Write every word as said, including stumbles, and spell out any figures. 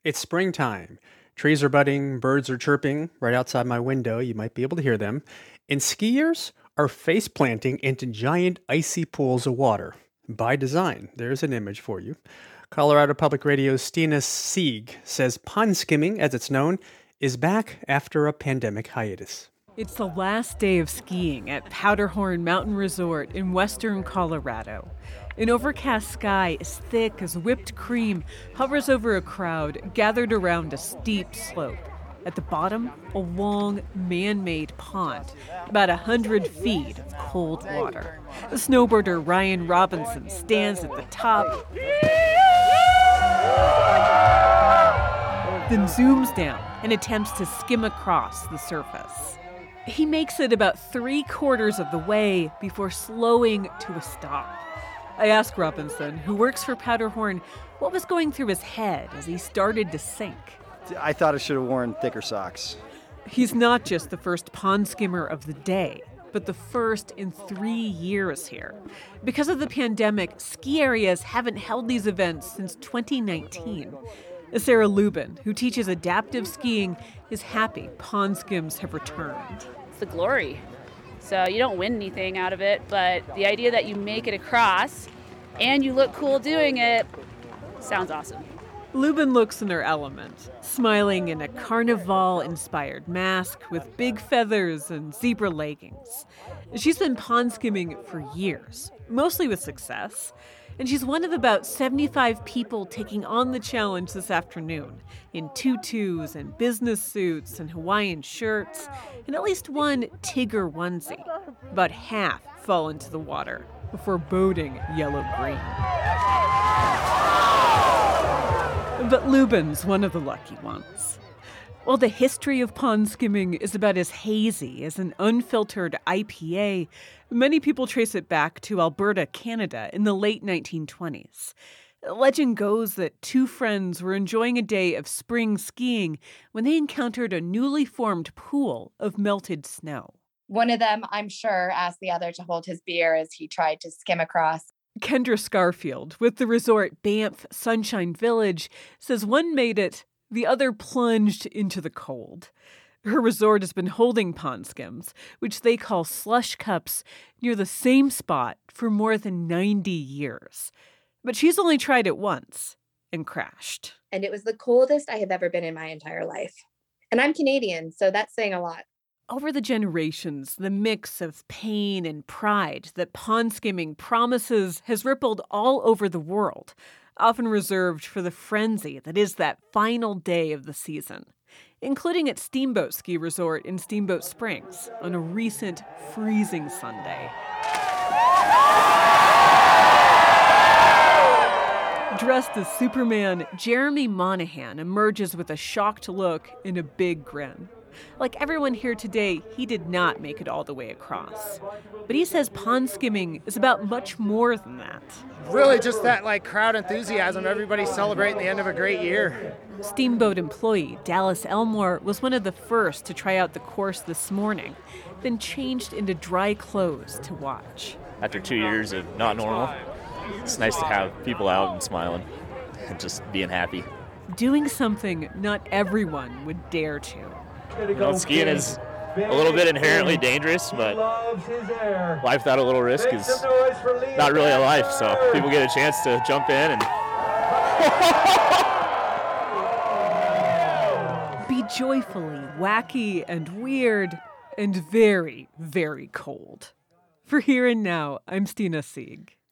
It's springtime. Trees are budding, birds are chirping. Right outside my window, you might be able to hear them. And skiers are face planting into giant icy pools of water. By design, there's an image for you. Colorado Public Radio's Stina Sieg says pond skimming, as it's known, is back after a pandemic hiatus. It's the last day of skiing at Powderhorn Mountain Resort in western Colorado. An overcast sky as thick as whipped cream hovers over a crowd gathered around a steep slope. At the bottom, a long, man-made pond, about one hundred feet of cold water. The snowboarder Ryan Robinson stands at the top, then zooms down and attempts to skim across the surface. He makes it about three quarters of the way before slowing to a stop. I asked Robinson, who works for Powderhorn, what was going through his head as he started to sink. I thought I should have worn thicker socks. He's not just the first pond skimmer of the day, but the first in three years here. Because of the pandemic, ski areas haven't held these events since twenty nineteen. Sarah Lubin, who teaches adaptive skiing, is happy pond skims have returned. It's the glory. So you don't win anything out of it, but the idea that you make it across and you look cool doing it sounds awesome. Lubin looks in her element, smiling in a carnival-inspired mask with big feathers and zebra leggings. She's been pond skimming for years, mostly with success, and she's one of about seventy-five people taking on the challenge this afternoon in tutus and business suits and Hawaiian shirts and at least one Tigger onesie. About half fall into the water, a foreboding yellow-green. But Lubin's one of the lucky ones. While the history of pond skimming is about as hazy as an unfiltered I P A, many people trace it back to Alberta, Canada in the late nineteen twenties. Legend goes that two friends were enjoying a day of spring skiing when they encountered a newly formed pool of melted snow. One of them, I'm sure, asked the other to hold his beer as he tried to skim across. Kendra Scarfield with the resort Banff Sunshine Village says one made it, the other plunged into the cold. Her resort has been holding pond skims, which they call slush cups, near the same spot for more than ninety years. But she's only tried it once and crashed. And it was the coldest I have ever been in my entire life. And I'm Canadian, so that's saying a lot. Over the generations, the mix of pain and pride that pond skimming promises has rippled all over the world, often reserved for the frenzy that is that final day of the season, including at Steamboat Ski Resort in Steamboat Springs on a recent freezing Sunday. Dressed as Superman, Jeremy Monahan emerges with a shocked look and a big grin. Like everyone here today, he did not make it all the way across. But he says pond skimming is about much more than that. Really just that like crowd enthusiasm, everybody celebrating the end of a great year. Steamboat employee Dallas Elmore was one of the first to try out the course this morning, then changed into dry clothes to watch. After two years of not normal, it's nice to have people out and smiling and just being happy. Doing something not everyone would dare to. You know, skiing is a little bit inherently dangerous, but life without a little risk is not really a life, so people get a chance to jump in and be joyfully wacky and weird and very, very cold. For Here and Now, I'm Stina Sieg.